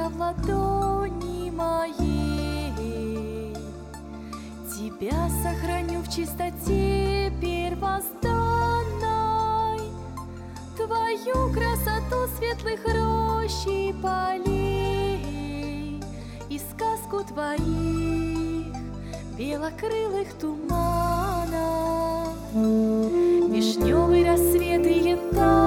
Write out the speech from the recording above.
в ладони моей. Тебя сохраню в чистоте первозданной, Твою красоту светлых рощ и полей, и сказку Твоих белокрылых туманов. Вишневый рассвет и янтарь